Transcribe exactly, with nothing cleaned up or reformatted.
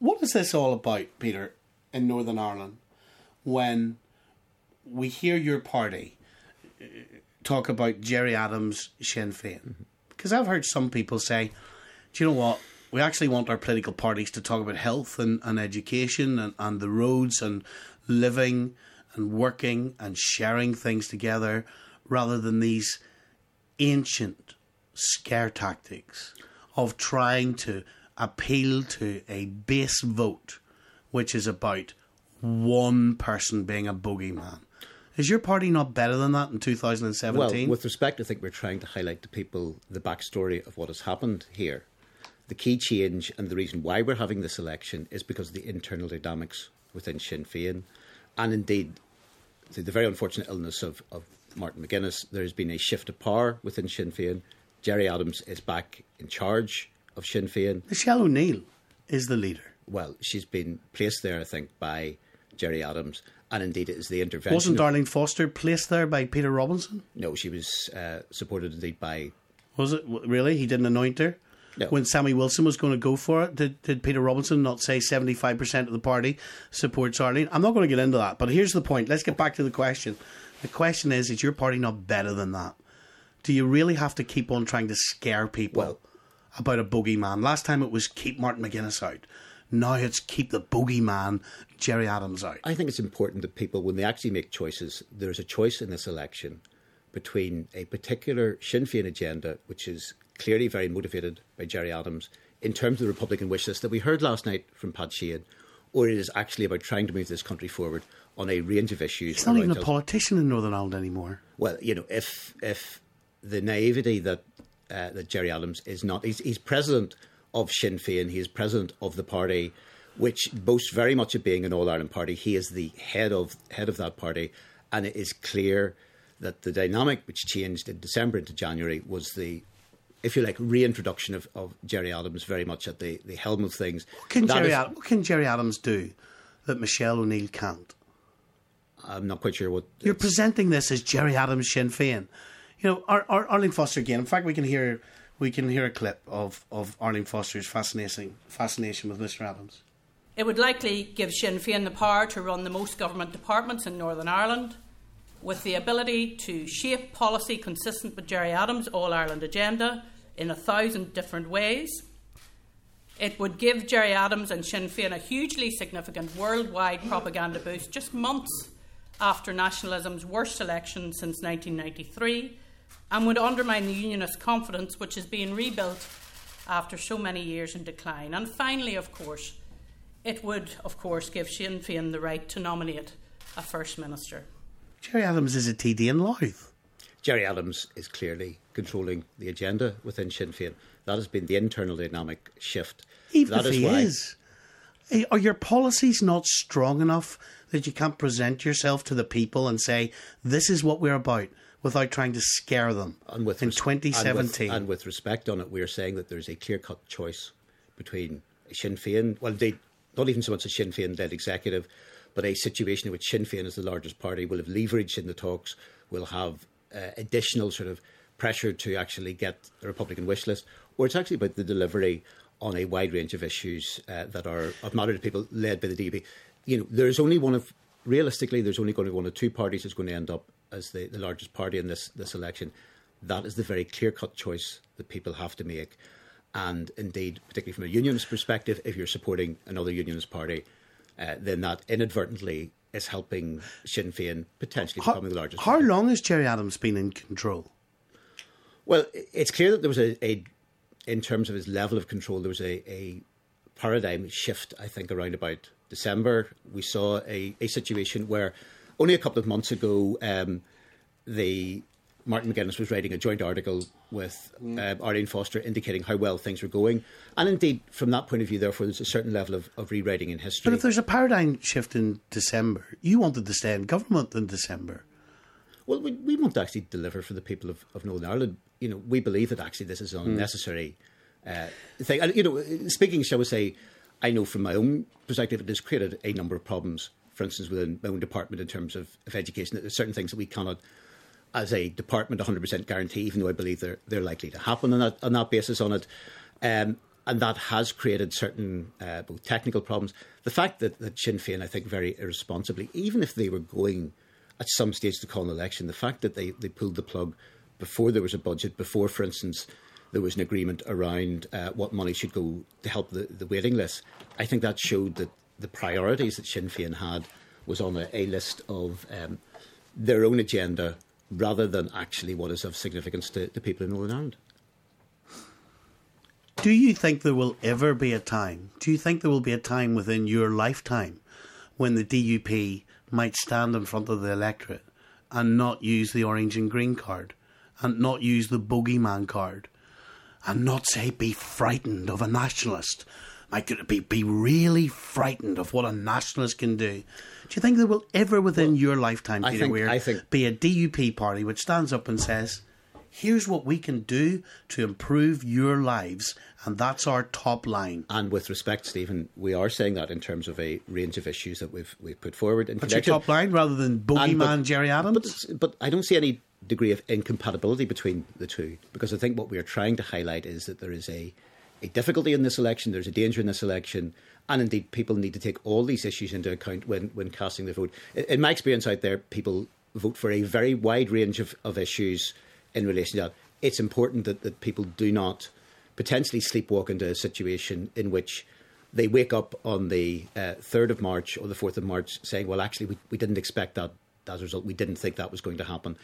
what is this all about, Peter, in Northern Ireland, when we hear your party talk about Gerry Adams' Sinn Féin? Because mm-hmm. I've heard some people say, do you know what, we actually want our political parties to talk about health and, and education and, and the roads and living and working and sharing things together, rather than these ancient scare tactics of trying to appeal to a base vote, which is about one person being a bogeyman. Is your party not better than that in two thousand seventeen? Well, with respect, I think we're trying to highlight to people the backstory of what has happened here. The key change and the reason why we're having this election is because of the internal dynamics within Sinn Féin. And indeed, through the very unfortunate illness of, of Martin McGuinness, there has been a shift of power within Sinn Féin. Gerry Adams is back in charge of Sinn Féin. Michelle O'Neill is the leader. Well, she's been placed there, I think, by Gerry Adams. And indeed, it is the intervention. Wasn't of, Arlene Foster placed there by Peter Robinson? No, she was uh, supported indeed by... Was it? Really? He didn't anoint her? No. When Sammy Wilson was going to go for it, did, did Peter Robinson not say seventy-five percent of the party supports Arlene? I'm not going to get into that, but here's the point. Let's get back to the question. The question is, is your party not better than that? Do you really have to keep on trying to scare people well, about a bogeyman? Last time it was keep Martin McGuinness out. Now it's keep the bogeyman Gerry Adams out. I think it's important that people, when they actually make choices, there's a choice in this election between a particular Sinn Féin agenda, which is clearly very motivated by Gerry Adams, in terms of the Republican wish list that we heard last night from Pat Sheehan, or it is actually about trying to move this country forward on a range of issues. He's not even a politician in Northern Ireland anymore. Well, you know, if if the naivety that uh, that Gerry Adams is not, he's, he's president of Sinn Féin, he is president of the party, which boasts very much of being an All-Ireland party. He is the head of head of that party, and it is clear that the dynamic which changed in December into January was the, if you like, reintroduction of, of Gerry Adams very much at the, the helm of things. What can, Gerry is, Ad- what can Gerry Adams do that Michelle O'Neill can't? I'm not quite sure what... You're presenting this as Gerry Adams Sinn Féin. You know, Ar- Ar- Arlene Foster again. In fact, we can hear we can hear a clip of, of Arlene Foster's fascination, fascination with Mister Adams. It would likely give Sinn Féin the power to run the most government departments in Northern Ireland, with the ability to shape policy consistent with Gerry Adams' All-Ireland agenda in a thousand different ways. It would give Gerry Adams and Sinn Féin a hugely significant worldwide propaganda boost just months after nationalism's worst election since nineteen ninety-three, and would undermine the Unionist confidence which is being rebuilt after so many years in decline. And finally, of course, it would, of course, give Sinn Féin the right to nominate a First Minister. Gerry Adams is a T D in Louth. Gerry Adams is clearly controlling the agenda within Sinn Féin. That has been the internal dynamic shift. Even that if is he why is. Are your policies not strong enough that you can't present yourself to the people and say, this is what we're about, without trying to scare them and with in res- twenty seventeen? And with, and with respect on it, we are saying that there's a clear-cut choice between Sinn Féin, well, they, not even so much a Sinn Féin-led executive, but a situation in which Sinn Féin as the largest party will have leverage in the talks, will have uh, additional sort of pressure to actually get the Republican wish list, or it's actually about the delivery on a wide range of issues uh, that are of matter to people led by the D U P. You know, there's only one of, realistically, there's only going to be one of two parties that's going to end up as the, the largest party in this, this election. That is the very clear-cut choice that people have to make. And indeed, particularly from a unionist perspective, if you're supporting another unionist party, uh, then that inadvertently is helping Sinn Féin potentially how, becoming the largest How party. long has Gerry Adams been in control? Well, it's clear that there was a, a in terms of his level of control, there was a, a paradigm shift, I think, around about December. We saw a, a situation where only a couple of months ago, um, the Martin McGuinness was writing a joint article with mm. uh, Arlene Foster indicating how well things were going. And indeed, from that point of view, therefore, there's a certain level of, of rewriting in history. But if there's a paradigm shift in December, you wanted to stay in government in December. Well, we, we want to actually deliver for the people of, of Northern Ireland. You know, we believe that actually this is an unnecessary mm. uh, thing. And, you know, speaking, shall we say, I know from my own perspective, it has created a number of problems, for instance, within my own department in terms of, of education. There's certain things that we cannot, as a department, one hundred percent guarantee, even though I believe they're, they're likely to happen on that, on that basis on it. Um, and that has created certain uh, both technical problems. The fact that, that Sinn Féin, I think, very irresponsibly, even if they were going at some stage to call an election, the fact that they, they pulled the plug before there was a budget, before, for instance, there was an agreement around uh, what money should go to help the, the waiting list, I think that showed that the priorities that Sinn Féin had was on a, a list of um, their own agenda rather than actually what is of significance to the people in Northern Ireland. Do you think there will ever be a time, do you think there will be a time within your lifetime when the D U P might stand in front of the electorate and not use the orange and green card and not use the bogeyman card and not say be frightened of a nationalist? Might it be, be really frightened of what a nationalist can do? Do you think there will ever within well, your lifetime, Peter think, Weir, I think, be a D U P party which stands up and says, here's what we can do to improve your lives, and that's our top line? And with respect, Stephen, we are saying that in terms of a range of issues that we've we've put forward. In that's your top line rather than bogeyman Gerry Adams? But, but I don't see any degree of incompatibility between the two, because I think what we are trying to highlight is that there is a, a difficulty in this election, there's a danger in this election, and indeed people need to take all these issues into account when, when casting their vote. In, in my experience out there, people vote for a very wide range of, of issues in relation to that. It's important that, that people do not potentially sleepwalk into a situation in which they wake up on the uh, third of March or the fourth of March saying, well, actually, we, we didn't expect that as a result. We didn't think that was going to happen.